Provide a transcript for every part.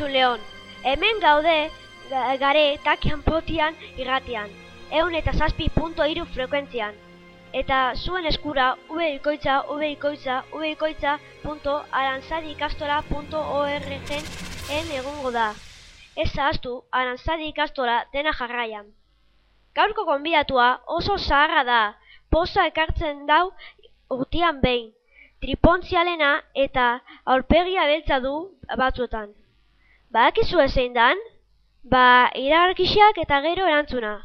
Kaixo Leon, hemen gaude gare takian potian irratian, 107.3 frekuentzian. Eta zuen eskura www.aranzadikastola.org-en egongo da. Ez ahaztu, Aranzadi ikastola dena jarraian. Gaurko gonbidatua oso zaharra da, poza ekartzen dau urtean behin. Tripontzialena eta aurpegia beltza du batzuetan. Badakizu zein dan? Iragarkiak eta gero erantzuna.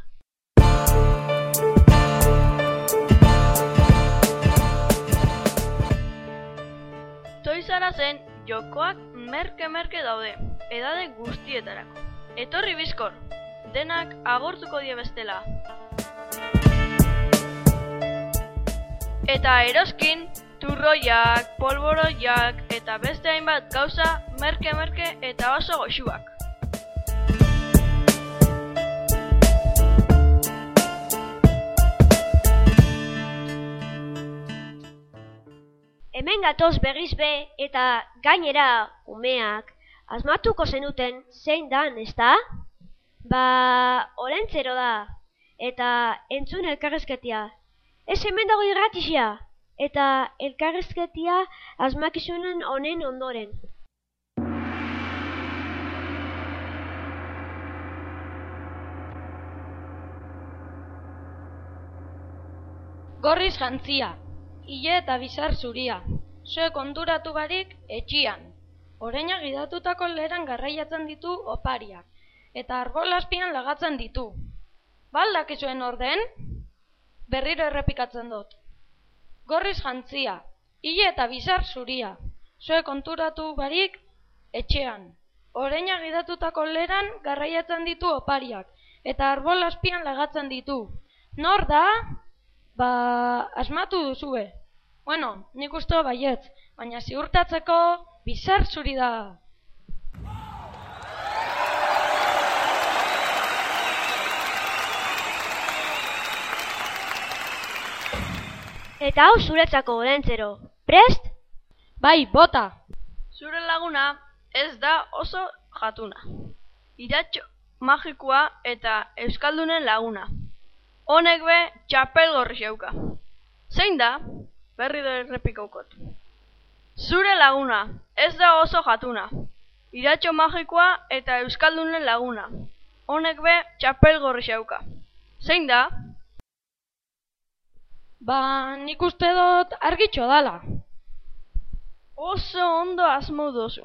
Toys R Usen jokoak merke daude, edade guztietarako. Etorri bizkor, denak agortuko die bestela. Eta eroskin, turroiak, polboroiak eta beste hainbat gauza merke eta oso goxuak. Hemen gatoz berriz be eta gainera umeak asmatuko zenuten zein dan, ezta? Olentzero da eta entzun elkarrezketia. Ez hemen dago irratixia eta elkarrezketia asmakizunen honen ondoren. Gorriz jantzia, ile eta bizar zuria, zoe konturatu barik etxian. Oreina gidatutako leran garraiatzen ditu opariak, eta arbol azpian lagatzen ditu. Baldakizuen orden? Berriro errepikatzen dut. Gorriz jantzia, ile eta bizar zuria, zoe konturatu barik etxean. Oreina gidatutako leran garraiatzen ditu opariak, eta arbol azpian lagatzen ditu. Nor da? Asmatu duzue. Bueno, nik uste baietz, baina ziurtatzeko bizar zuri da. Eta hau zuretzako, Olentzero. Prest? Bai, bota! Zure laguna ez da oso jatuna. Iratxo magikoa eta euskaldunen laguna. Honek be txapel gorri xeuka. Zein da? Berri da errepikaukot. Zure laguna ez da oso jatuna. Iratxo magikoa eta euskaldunen laguna. Honek be txapel gorri xeuka. Zein da? Nik uste dut argitxo dala. Oso ondo asmo dozu.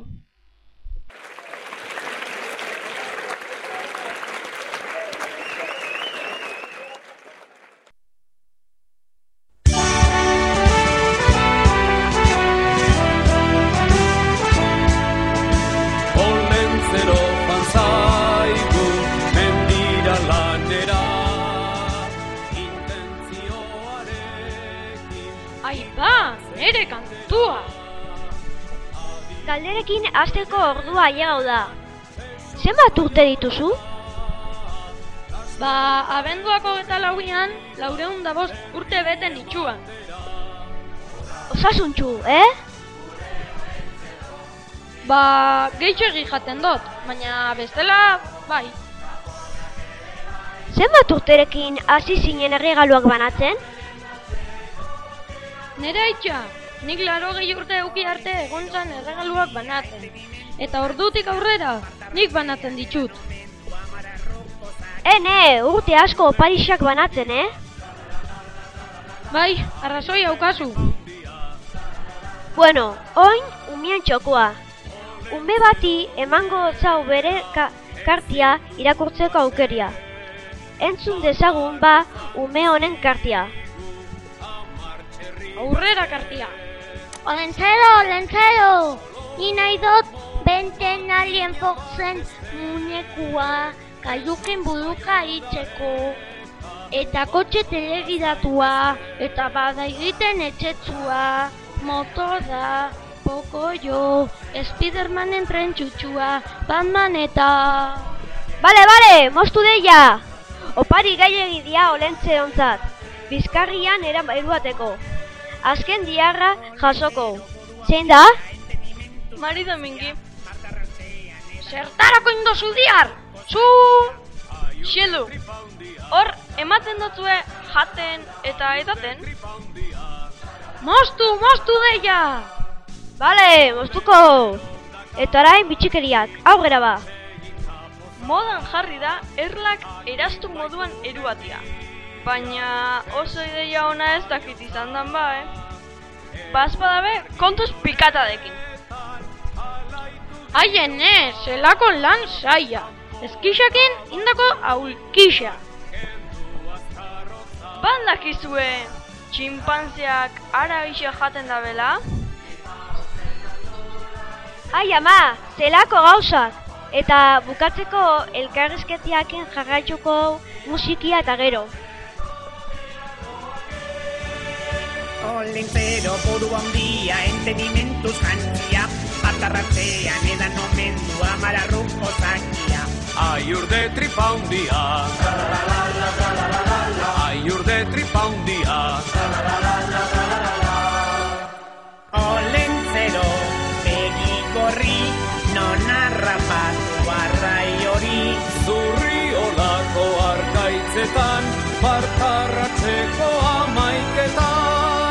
Nere kantua! Galderekin hasteko ordua ailegau da. Zenbat urte dituzu? Abenduako 24an, 405 urte bete nitxuan. Osasuntxu, Gehitxo jaten dut, baina bestela, bai. Zenbat urterekin hasi zinen erregaluak banatzen? Nere aitxa, nik 80 urte euki arte egontzan erregaluak banatzen. Eta ordutik aurrera, nik banatzen ditut. Urte asko oparixak banatzen, Bai, arrazoi haukazu. Bueno, oin umien txokoa. Ume bati emango zau bere kartia irakurtzeko aukeria. Entzun dezagun ume honen kartia. Aurrera kartia. Olentzero, ni nahi dut benten alien foxen munekua kaiuken buruka itzeko. Eta kotxe telegidatua, eta bada egiten etxetsua, motorra, pokoio, Spidermanen tren txutxua, Batman eta... Bale, moztu deia! Opari gailegi dia Olentzerontzat, bizkarrian eruateko. Azken diarra jasoko. Zein da? Mari Domingi. zertarako indozu diar? Zu! Xielu, hor ematen dotzue jaten eta edaten? Moztu deia! Bale, moztuko! Eta orain bitxikeriak, aurrera ba! Modan jarri da erlak erastu moduan eruatia. Baina oso ideia ona ez dakit izan dan ba, Bazpadabe, kontuz pikatadekin. Haien zelako lan saia. Eskixakin indako aulkixa. Bandakizue, txinpantziak arabixa jaten dabela? Ai ama, zelako gauzak! Eta bukatzeko elkarrizketiakin jarraituko musikia eta gero. Olentzero buru handia, entenimentuz jantzia, atarratzean edan omendua mararruko zakia. Aiur de tripa hundia, aiur de tripa hundia. Olentzero begi gorri, non harrapatu arrai hori. Zurri olako arkaitzetan, partarratzeko amaiketan.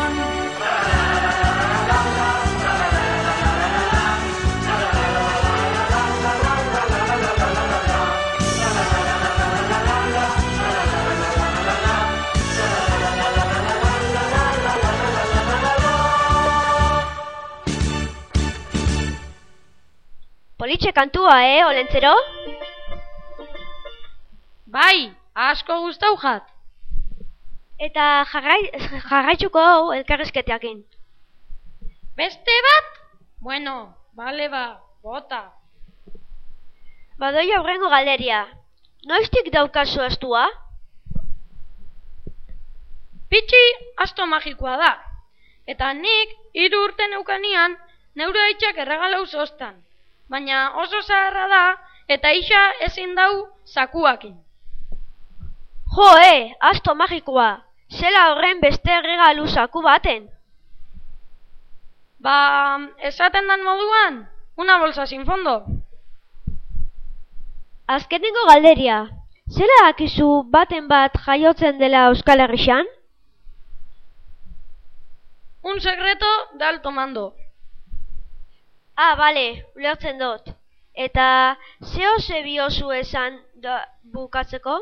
Politxe kantua, Olentzero? Bai, asko gustau jat. Eta jarraituko hau elkarrizketiakin. Beste bat? Bueno, bale ba, bota. Badoi aurrengo galderia. Noiztik daukazu astua? Pitxi asto magikoa da. Eta nik 3 urte neukanian neure aitzak erregalau zostan. Baina oso zaharra da eta isa ezin dau zakuakin. Jo, asto magikoa. Zela horren beste erregalu zaku baten. Ba, esaten dan moduan, una bolsa sin fondo. Azkenengo galderia. Zela dakizu baten bat jaiotzen dela Euskal Herrixan? Un secreto de alto mando. Ah, bale, ulertzen dut. Eta ze biozu esan bukatzeko?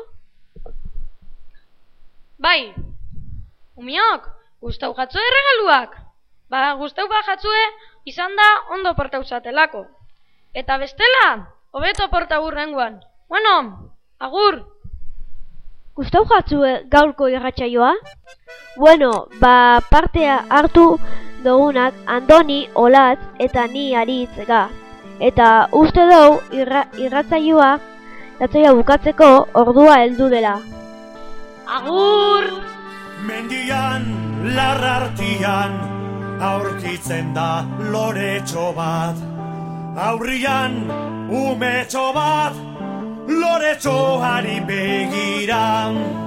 Bai, umiok, gustau jatzue erregaluak. Ba, gustau bat jatzue izan da ondo portau zatelako. Eta bestela, hobeto portau urrengoan. Bueno, agur! Gustau jatzue gaurko irratsaioa? Bueno, ba partea hartu dugunak Andoni, Olatz eta ni Aritz ga. Eta uste dugu irratsaioa bukatzeko ordua heldu dela. Agur! Mendian, larrartian, aurkitzen da loretxo bat. Aurrian, umetxo bat, loretxoari begiran.